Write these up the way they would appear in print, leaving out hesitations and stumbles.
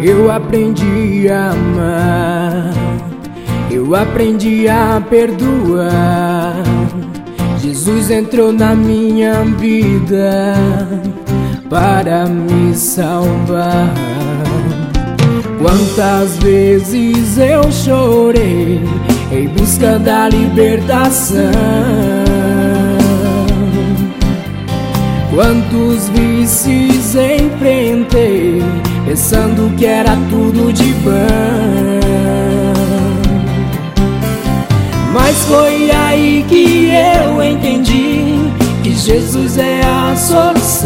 Eu aprendi a amar, eu aprendi a perdoar. Jesus entrou na minha vida para me salvar. Quantas vezes eu chorei em busca da libertação, quantos vícios enfrentei pensando que era tudo de bom. Mas foi aí que eu entendi que Jesus é a solução.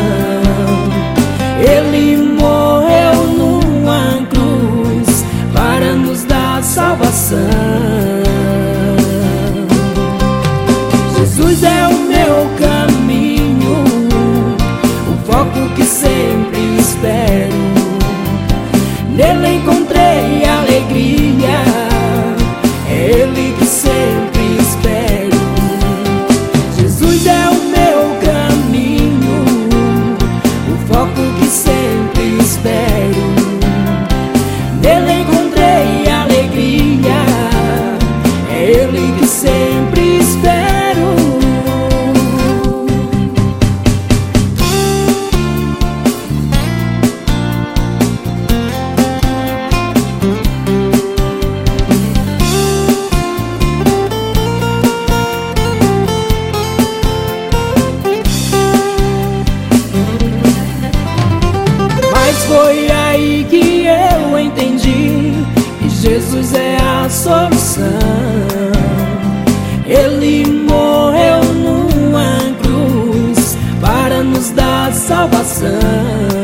Ele morreu numa cruz para nos dar salvação. Jesus é o meu caminho, o foco que sempre espero. Nele encontrei alegria, é Ele que sempre espero. Jesus é o meu caminho, o foco que sempre espero. Nele encontrei alegria, é Ele que sempre espero. Foi aí que eu entendi que Jesus é a solução. Ele morreu numa cruz para nos dar salvação.